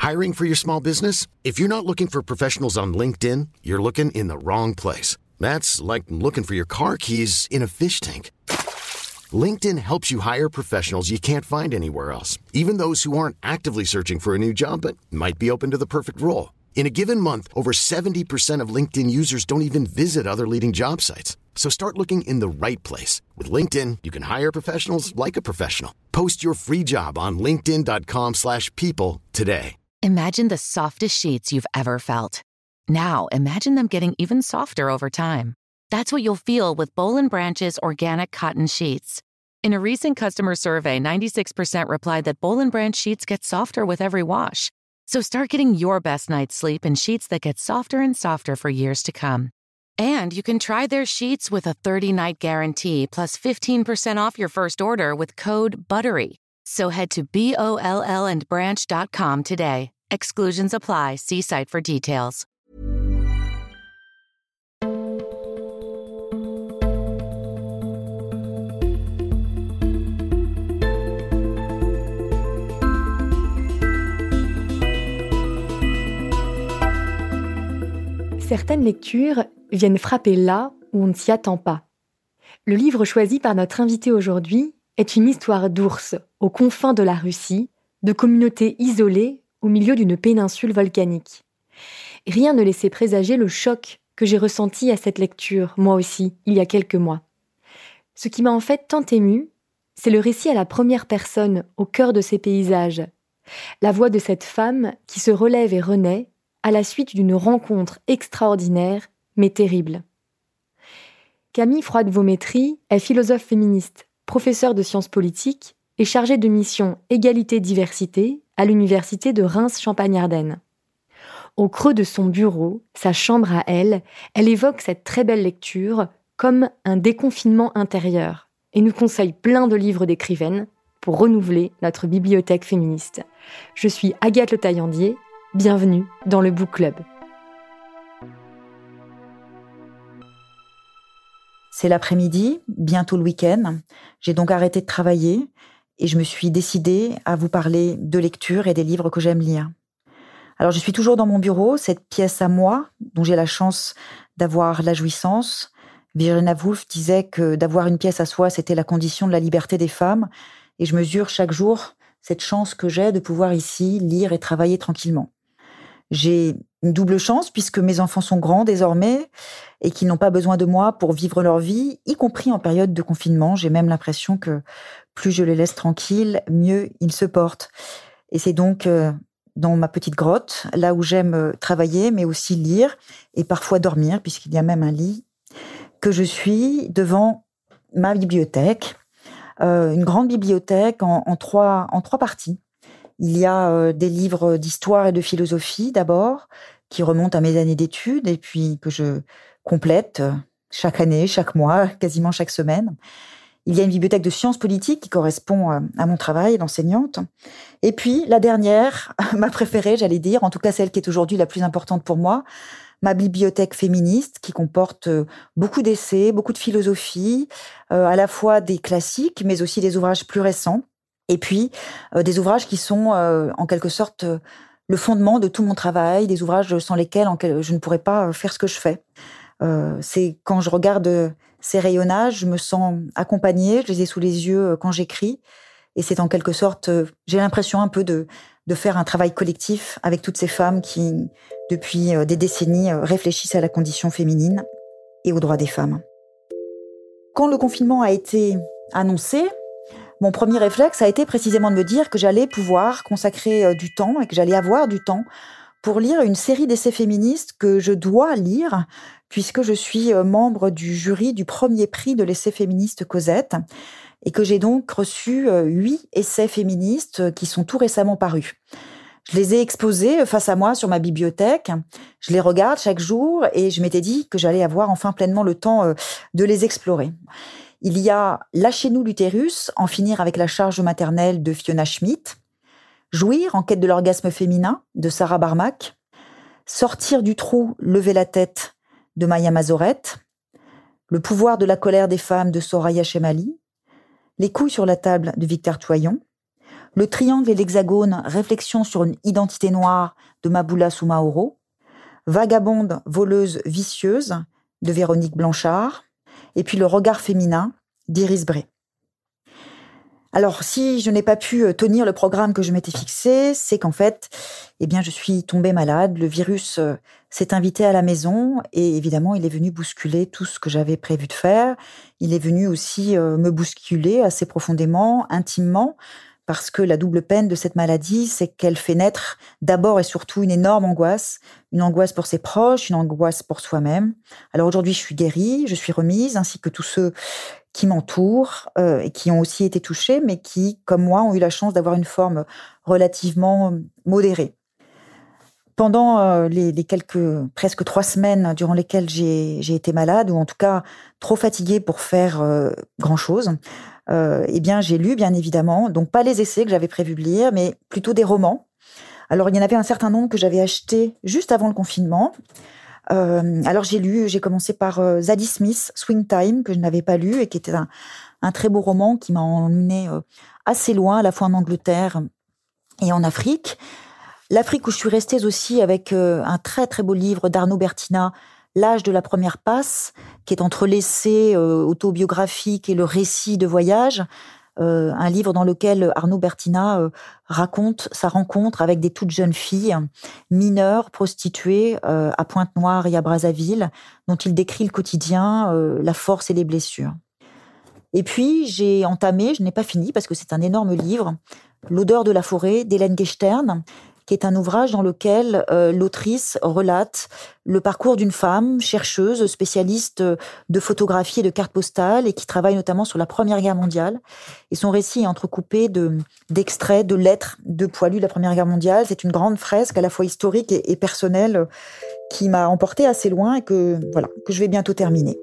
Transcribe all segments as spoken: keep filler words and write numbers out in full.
Hiring for your small business? If you're not looking for professionals on LinkedIn, you're looking in the wrong place. That's like looking for your car keys in a fish tank. LinkedIn helps you hire professionals you can't find anywhere else, even those who aren't actively searching for a new job but might be open to the perfect role. In a given month, over seventy percent of LinkedIn users don't even visit other leading job sites. So start looking in the right place. With LinkedIn, you can hire professionals like a professional. Post your free job on linkedin.com slash people today. Imagine the softest sheets you've ever felt. Now, imagine them getting even softer over time. That's what you'll feel with Boll and Branch's organic cotton sheets. In a recent customer survey, ninety-six percent replied that Boll and Branch sheets get softer with every wash. So start getting your best night's sleep in sheets that get softer and softer for years to come. And you can try their sheets with a thirty-night guarantee plus fifteen percent off your first order with code BUTTERY. So head to B O L L and branch dot com today. Exclusions apply. See site for details. Certaines lectures viennent frapper là où on ne s'y attend pas. Le livre choisi par notre invité aujourd'hui est une histoire d'ours aux confins de la Russie, de communautés isolées au milieu d'une péninsule volcanique. Rien ne laissait présager le choc que j'ai ressenti à cette lecture, moi aussi, il y a quelques mois. Ce qui m'a en fait tant émue, c'est le récit à la première personne au cœur de ces paysages. La voix de cette femme qui se relève et renaît à la suite d'une rencontre extraordinaire, mais terrible. Camille Froide-Vaumétry est philosophe féministe, professeure de sciences politiques et chargée de mission Égalité-Diversité à l'université de Reims-Champagne-Ardenne. Au creux de son bureau, sa chambre à elle, elle évoque cette très belle lecture comme un déconfinement intérieur et nous conseille plein de livres d'écrivaines pour renouveler notre bibliothèque féministe. Je suis Agathe Le Taillandier. Bienvenue dans le Book Club. C'est l'après-midi, bientôt le week-end. J'ai donc arrêté de travailler et je me suis décidée à vous parler de lecture et des livres que j'aime lire. Alors je suis toujours dans mon bureau, cette pièce à moi, dont j'ai la chance d'avoir la jouissance. Virginia Woolf disait que d'avoir une pièce à soi, c'était la condition de la liberté des femmes. Et je mesure chaque jour cette chance que j'ai de pouvoir ici lire et travailler tranquillement. J'ai une double chance puisque mes enfants sont grands désormais et qu'ils n'ont pas besoin de moi pour vivre leur vie, y compris en période de confinement. J'ai même l'impression que plus je les laisse tranquilles, mieux ils se portent. Et c'est donc euh, dans ma petite grotte, là où j'aime travailler, mais aussi lire et parfois dormir, puisqu'il y a même un lit, que je suis devant ma bibliothèque, euh, une grande bibliothèque en, en, trois, en trois parties. Il y a euh, des livres d'histoire et de philosophie d'abord, qui remontent à mes années d'études et puis que je complète chaque année, chaque mois, quasiment chaque semaine. Il y a une bibliothèque de sciences politiques qui correspond à mon travail d'enseignante. Et puis la dernière, ma préférée, j'allais dire, en tout cas celle qui est aujourd'hui la plus importante pour moi, ma bibliothèque féministe qui comporte beaucoup d'essais, beaucoup de philosophie, euh, à la fois des classiques, mais aussi des ouvrages plus récents. Et puis, euh, des ouvrages qui sont, euh, en quelque sorte, euh, le fondement de tout mon travail, des ouvrages sans lesquels en quel, je ne pourrais pas faire ce que je fais. Euh, c'est quand je regarde ces rayonnages, je me sens accompagnée, je les ai sous les yeux quand j'écris. Et c'est en quelque sorte, euh, j'ai l'impression un peu de, de faire un travail collectif avec toutes ces femmes qui, depuis euh, des décennies, euh, réfléchissent à la condition féminine et aux droits des femmes. Quand le confinement a été annoncé, mon premier réflexe a été précisément de me dire que j'allais pouvoir consacrer du temps et que j'allais avoir du temps pour lire une série d'essais féministes que je dois lire puisque je suis membre du jury du premier prix de l'essai féministe Cosette et que j'ai donc reçu huit essais féministes qui sont tout récemment parus. Je les ai exposés face à moi sur ma bibliothèque, je les regarde chaque jour et je m'étais dit que j'allais avoir enfin pleinement le temps de les explorer. Il y a « Lâchez-nous l'utérus, en finir avec la charge maternelle » de Fiona Schmidt, « Jouir en quête de l'orgasme féminin » de Sarah Barmak, « Sortir du trou, lever la tête » de Maya Mazoret, « Le pouvoir de la colère des femmes » de Soraya Chemali, « Les couilles sur la table » de Victor Toyon, Le triangle et l'hexagone, réflexion sur une identité noire de Maboula Soumaoro. Vagabonde, voleuse, vicieuse de Véronique Blanchard. Et puis Le regard féminin d'Iris Bray. Alors, si je n'ai pas pu tenir le programme que je m'étais fixé, c'est qu'en fait, eh bien, je suis tombée malade. Le virus euh, s'est invité à la maison et évidemment, il est venu bousculer tout ce que j'avais prévu de faire. Il est venu aussi euh, me bousculer assez profondément, intimement, parce que la double peine de cette maladie, c'est qu'elle fait naître d'abord et surtout une énorme angoisse, une angoisse pour ses proches, une angoisse pour soi-même. Alors aujourd'hui, je suis guérie, je suis remise, ainsi que tous ceux qui m'entourent euh, et qui ont aussi été touchés, mais qui, comme moi, ont eu la chance d'avoir une forme relativement modérée. Pendant euh, les, les quelques, presque trois semaines durant lesquelles j'ai, j'ai été malade, ou en tout cas trop fatiguée pour faire euh, grand-chose, euh, eh bien, j'ai lu, bien évidemment, donc pas les essais que j'avais prévu de lire, mais plutôt des romans. Alors, il y en avait un certain nombre que j'avais achetés juste avant le confinement. Euh, alors j'ai lu, j'ai commencé par euh, Zadie Smith, Swing Time, que je n'avais pas lu et qui était un, un très beau roman qui m'a emmené euh, assez loin, à la fois en Angleterre et en Afrique. L'Afrique où je suis restée aussi avec euh, un très très beau livre d'Arnaud Bertina, L'âge de la première passe, qui est entre l'essai euh, autobiographique et le récit de voyage. Euh, un livre dans lequel Arnaud Bertina euh, raconte sa rencontre avec des toutes jeunes filles mineures, prostituées euh, à Pointe-Noire et à Brazzaville, dont il décrit le quotidien, euh, la force et les blessures. Et puis, j'ai entamé, je n'ai pas fini parce que c'est un énorme livre, L'odeur de la forêt d'Hélène Gechtern, qui est un ouvrage dans lequel euh, l'autrice relate le parcours d'une femme chercheuse, spécialiste de photographie et de cartes postales et qui travaille notamment sur la Première Guerre mondiale. Et son récit est entrecoupé de, d'extraits, de lettres de poilus de la Première Guerre mondiale. C'est une grande fresque à la fois historique et, et personnelle qui m'a emportée assez loin et que, voilà, que je vais bientôt terminer.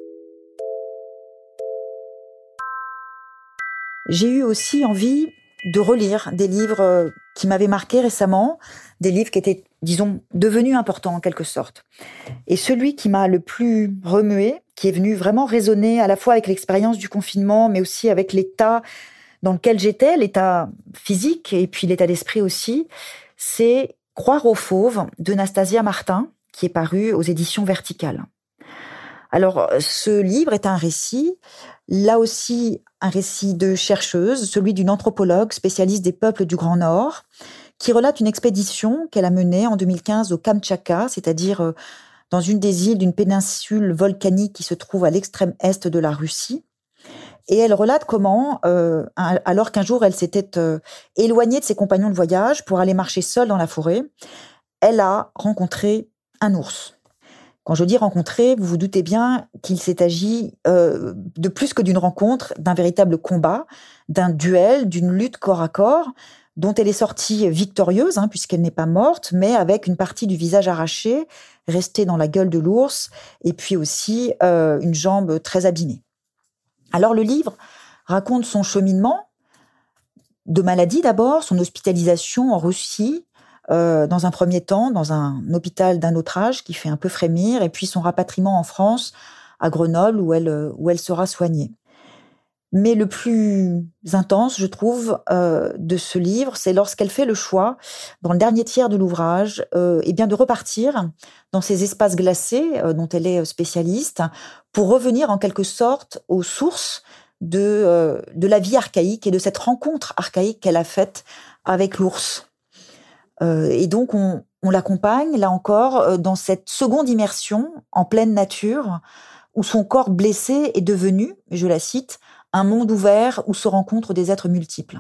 J'ai eu aussi envie de relire des livres qui m'avaient marqué récemment, des livres qui étaient, disons, devenus importants en quelque sorte. Et celui qui m'a le plus remué, qui est venu vraiment résonner à la fois avec l'expérience du confinement, mais aussi avec l'état dans lequel j'étais, l'état physique et puis l'état d'esprit aussi, c'est Croire aux fauves de Nastasia Martin, qui est paru aux éditions Verticales. Alors, ce livre est un récit, là aussi un récit de chercheuse, celui d'une anthropologue spécialiste des peuples du Grand Nord, qui relate une expédition qu'elle a menée en deux mille quinze au Kamtchatka, c'est-à-dire dans une des îles d'une péninsule volcanique qui se trouve à l'extrême est de la Russie. Et elle relate comment, euh, alors qu'un jour elle s'était euh, éloignée de ses compagnons de voyage pour aller marcher seule dans la forêt, elle a rencontré un ours. Quand je dis rencontrer, vous vous doutez bien qu'il s'est agi euh, de plus que d'une rencontre, d'un véritable combat, d'un duel, d'une lutte corps à corps, dont elle est sortie victorieuse, hein, puisqu'elle n'est pas morte, mais avec une partie du visage arrachée, restée dans la gueule de l'ours, et puis aussi euh, une jambe très abîmée. Alors le livre raconte son cheminement de maladie d'abord, son hospitalisation en Russie, Euh, dans un premier temps, dans un hôpital d'un autre âge qui fait un peu frémir, et puis son rapatriement en France, à Grenoble, où elle, où elle sera soignée. Mais le plus intense, je trouve, euh, de ce livre, c'est lorsqu'elle fait le choix, dans le dernier tiers de l'ouvrage, euh, eh bien de repartir dans ces espaces glacés euh, dont elle est spécialiste, pour revenir en quelque sorte aux sources de, euh, de la vie archaïque et de cette rencontre archaïque qu'elle a faite avec l'ours. Euh, et donc, on, on l'accompagne, là encore, euh, dans cette seconde immersion en pleine nature, où son corps blessé est devenu, je la cite, un monde ouvert où se rencontrent des êtres multiples.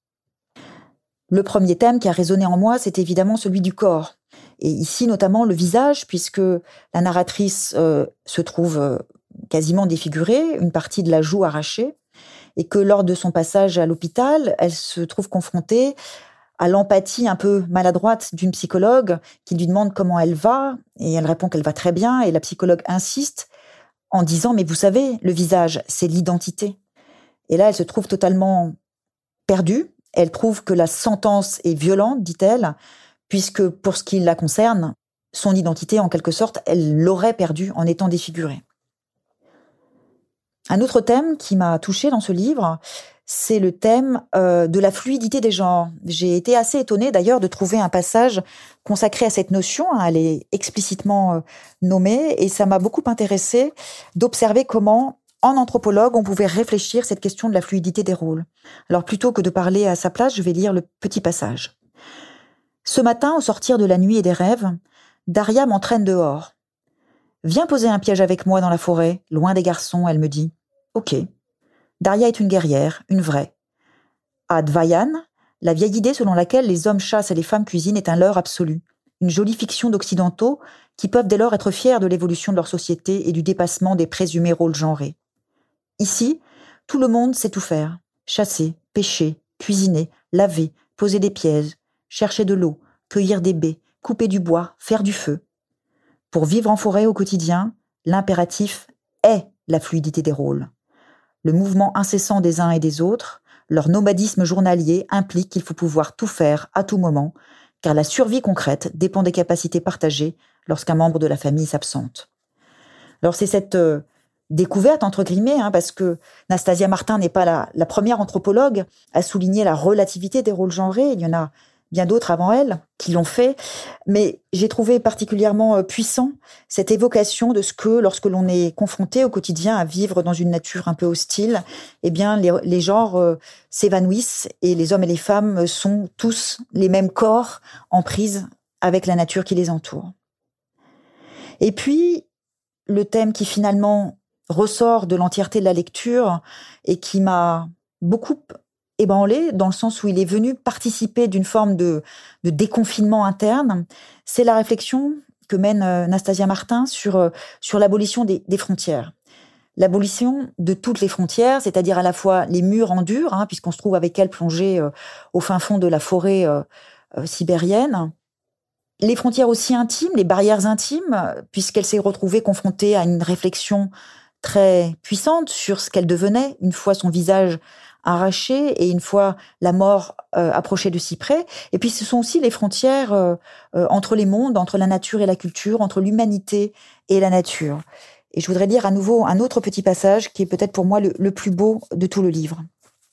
Le premier thème qui a résonné en moi, c'est évidemment celui du corps. Et ici, notamment, le visage, puisque la narratrice euh, se trouve euh, quasiment défigurée, une partie de la joue arrachée, et que lors de son passage à l'hôpital, elle se trouve confrontée à l'empathie un peu maladroite d'une psychologue qui lui demande comment elle va, et elle répond qu'elle va très bien, et la psychologue insiste en disant « mais vous savez, le visage, c'est l'identité ». Et là, elle se trouve totalement perdue, elle trouve que la sentence est violente, dit-elle, puisque pour ce qui la concerne, son identité, en quelque sorte, elle l'aurait perdue en étant défigurée. Un autre thème qui m'a touchée dans ce livre, c'est le thème euh, de la fluidité des genres. J'ai été assez étonnée d'ailleurs de trouver un passage consacré à cette notion, hein, elle est explicitement euh, nommée, et ça m'a beaucoup intéressée d'observer comment, en anthropologue, on pouvait réfléchir cette question de la fluidité des rôles. Alors plutôt que de parler à sa place, je vais lire le petit passage. Ce matin, au sortir de la nuit et des rêves, Daria m'entraîne dehors. Viens poser un piège avec moi dans la forêt, loin des garçons, elle me dit. Ok. Daria est une guerrière, une vraie. Advayan, la vieille idée selon laquelle les hommes chassent et les femmes cuisinent est un leurre absolu, une jolie fiction d'occidentaux qui peuvent dès lors être fiers de l'évolution de leur société et du dépassement des présumés rôles genrés. Ici, tout le monde sait tout faire. Chasser, pêcher, cuisiner, laver, poser des pièges, chercher de l'eau, cueillir des baies, couper du bois, faire du feu. Pour vivre en forêt au quotidien, l'impératif est la fluidité des rôles. Le mouvement incessant des uns et des autres, leur nomadisme journalier implique qu'il faut pouvoir tout faire à tout moment, car la survie concrète dépend des capacités partagées lorsqu'un membre de la famille s'absente. Alors c'est cette euh, découverte, entre guillemets, hein, parce que Nastasia Martin n'est pas la, la première anthropologue à souligner la relativité des rôles genrés, il y en a bien d'autres avant elle qui l'ont fait, mais j'ai trouvé particulièrement puissant cette évocation de ce que, lorsque l'on est confronté au quotidien à vivre dans une nature un peu hostile, eh bien les, les genres euh, s'évanouissent et les hommes et les femmes sont tous les mêmes corps en prise avec la nature qui les entoure. Et puis, le thème qui finalement ressort de l'entièreté de la lecture et qui m'a beaucoup ébranlé, dans le sens où il est venu participer d'une forme de, de déconfinement interne, c'est la réflexion que mène euh, Nastasia Martin sur, euh, sur l'abolition des, des frontières. L'abolition de toutes les frontières, c'est-à-dire à la fois les murs en dur, hein, puisqu'on se trouve avec elle plongée euh, au fin fond de la forêt euh, euh, sibérienne, les frontières aussi intimes, les barrières intimes, puisqu'elle s'est retrouvée confrontée à une réflexion très puissante sur ce qu'elle devenait une fois son visage arraché et une fois la mort euh, approchée de si près. Et puis ce sont aussi les frontières euh, euh, entre les mondes, entre la nature et la culture, entre l'humanité et la nature. Et je voudrais lire à nouveau un autre petit passage qui est peut-être pour moi le, le plus beau de tout le livre.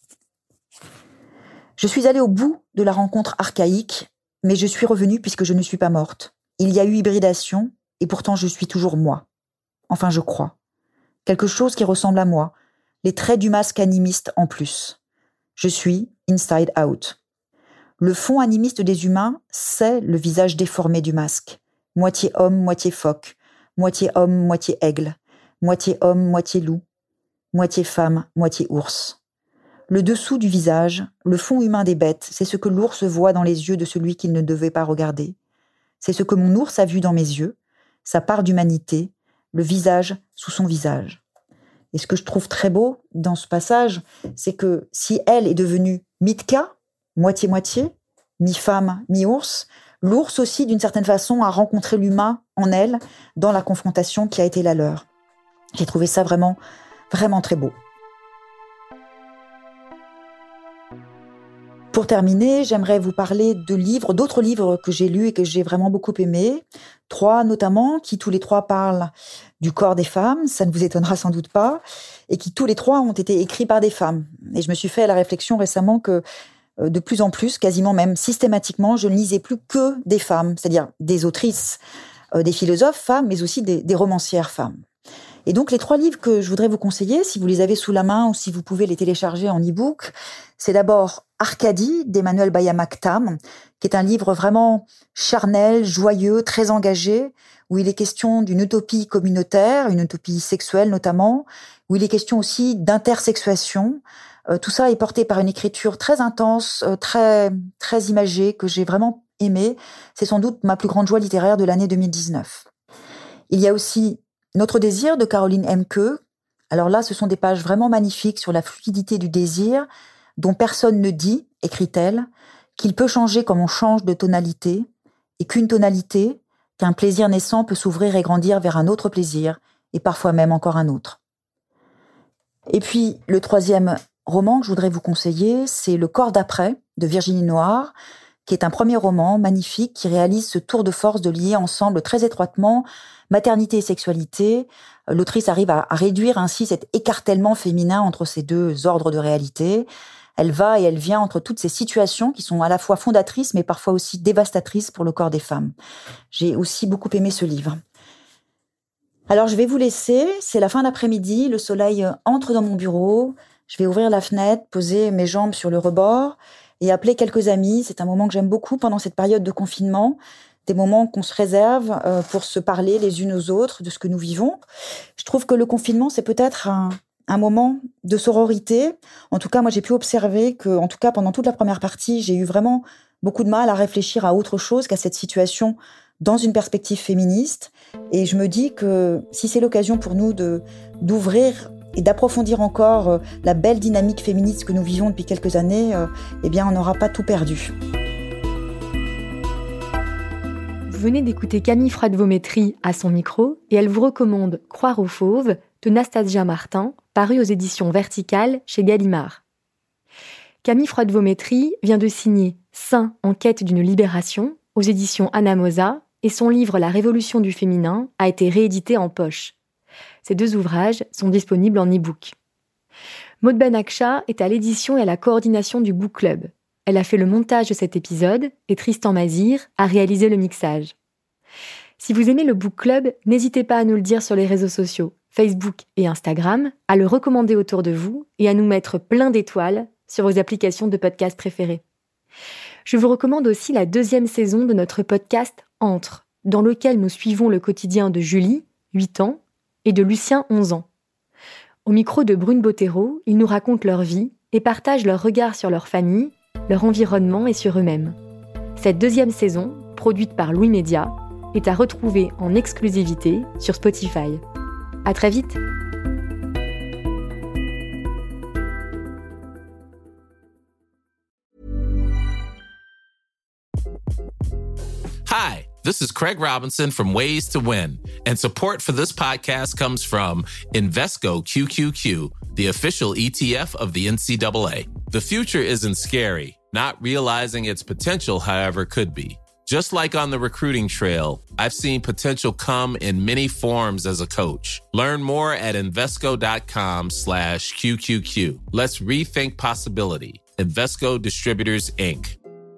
Je suis allée au bout de la rencontre archaïque, mais je suis revenue puisque je ne suis pas morte. Il y a eu hybridation et pourtant je suis toujours moi. Enfin, je crois. Quelque chose qui ressemble à moi. Les traits du masque animiste en plus. Je suis inside out. Le fond animiste des humains, c'est le visage déformé du masque. Moitié homme, moitié phoque. Moitié homme, moitié aigle. Moitié homme, moitié loup. Moitié femme, moitié ours. Le dessous du visage, le fond humain des bêtes, c'est ce que l'ours voit dans les yeux de celui qu'il ne devait pas regarder. C'est ce que mon ours a vu dans mes yeux, sa part d'humanité, le visage sous son visage. Et ce que je trouve très beau dans ce passage, c'est que si elle est devenue Mitka, moitié-moitié, mi-femme, mi-ours, l'ours aussi, d'une certaine façon, a rencontré l'humain en elle dans la confrontation qui a été la leur. J'ai trouvé ça vraiment, vraiment très beau. Pour terminer, j'aimerais vous parler de livres, d'autres livres que j'ai lus et que j'ai vraiment beaucoup aimés. Trois notamment, qui tous les trois parlent du corps des femmes, ça ne vous étonnera sans doute pas, et qui tous les trois ont été écrits par des femmes. Et je me suis fait la réflexion récemment que de plus en plus, quasiment même systématiquement, je ne lisais plus que des femmes, c'est-à-dire des autrices, des philosophes femmes, mais aussi des, des romancières femmes. Et donc, les trois livres que je voudrais vous conseiller, si vous les avez sous la main ou si vous pouvez les télécharger en e-book, c'est d'abord Arcadie d'Emmanuel Bayamaktam, qui est un livre vraiment charnel, joyeux, très engagé, où il est question d'une utopie communautaire, une utopie sexuelle notamment, où il est question aussi d'intersexuation. Euh, tout ça est porté par une écriture très intense, euh, très, très imagée, que j'ai vraiment aimée. C'est sans doute ma plus grande joie littéraire de l'année deux mille dix-neuf. Il y a aussi Notre désir de Caroline Emke. Alors là, ce sont des pages vraiment magnifiques sur la fluidité du désir, dont personne ne dit, écrit-elle, qu'il peut changer comme on change de tonalité, et qu'une tonalité, qu'un plaisir naissant peut s'ouvrir et grandir vers un autre plaisir, et parfois même encore un autre. Et puis, le troisième roman que je voudrais vous conseiller, c'est Le corps d'après, de Virginie Noir, qui est un premier roman magnifique qui réalise ce tour de force de lier ensemble très étroitement maternité et sexualité. L'autrice arrive à, à réduire ainsi cet écartèlement féminin entre ces deux ordres de réalité. Elle va et elle vient entre toutes ces situations qui sont à la fois fondatrices mais parfois aussi dévastatrices pour le corps des femmes. J'ai aussi beaucoup aimé ce livre. Alors je vais vous laisser, c'est la fin d'après-midi, le soleil entre dans mon bureau, je vais ouvrir la fenêtre, poser mes jambes sur le rebord et appeler quelques amis. C'est un moment que j'aime beaucoup pendant cette période de confinement, des moments qu'on se réserve pour se parler les unes aux autres de ce que nous vivons. Je trouve que le confinement, c'est peut-être un, un moment de sororité. En tout cas, moi, j'ai pu observer que, en tout cas, pendant toute la première partie, j'ai eu vraiment beaucoup de mal à réfléchir à autre chose qu'à cette situation dans une perspective féministe. Et je me dis que si c'est l'occasion pour nous de, d'ouvrir et d'approfondir encore la belle dynamique féministe que nous vivons depuis quelques années, eh bien, on n'aura pas tout perdu. Vous venez d'écouter Camille Froide-Vaumétry à son micro et elle vous recommande Croire aux fauves de Nastasia Martin, paru aux éditions Verticales chez Gallimard. Camille Froide-Vaumétry vient de signer Saint en quête d'une libération aux éditions Anamosa et son livre La révolution du féminin a été réédité en poche. Ces deux ouvrages sont disponibles en e-book. Maud Benakcha est à l'édition et à la coordination du Book Club. Elle a fait le montage de cet épisode et Tristan Mazir a réalisé le mixage. Si vous aimez le Book Club, n'hésitez pas à nous le dire sur les réseaux sociaux, Facebook et Instagram, à le recommander autour de vous et à nous mettre plein d'étoiles sur vos applications de podcast préférées. Je vous recommande aussi la deuxième saison de notre podcast Entre, dans lequel nous suivons le quotidien de Julie, huit ans, et de Lucien, onze ans. Au micro de Brune Bottero, ils nous racontent leur vie et partagent leur regard sur leur famille, leur environnement et sur eux-mêmes. Cette deuxième saison, produite par Louis Média, est à retrouver en exclusivité sur Spotify. À très vite! Hi, this is Craig Robinson from Ways to Win, and support for this podcast comes from Invesco Q Q Q, the official E T F of the N C double A. The future isn't scary. Not realizing its potential, however, could be. Just like on the recruiting trail, I've seen potential come in many forms as a coach. Learn more at Invesco.com slash QQQ. Let's rethink possibility. Invesco Distributors, Incorporated.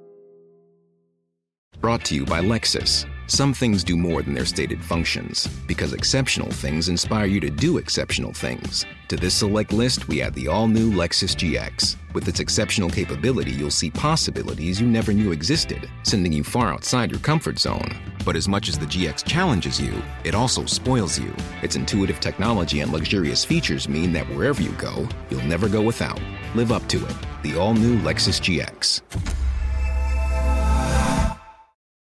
Brought to you by Lexus. Some things do more than their stated functions, because exceptional things inspire you to do exceptional things. To this select list, we add the all-new Lexus G X. With its exceptional capability, you'll see possibilities you never knew existed, sending you far outside your comfort zone. But as much as the G X challenges you, it also spoils you. Its intuitive technology and luxurious features mean that wherever you go, you'll never go without. Live up to it. The all-new Lexus G X.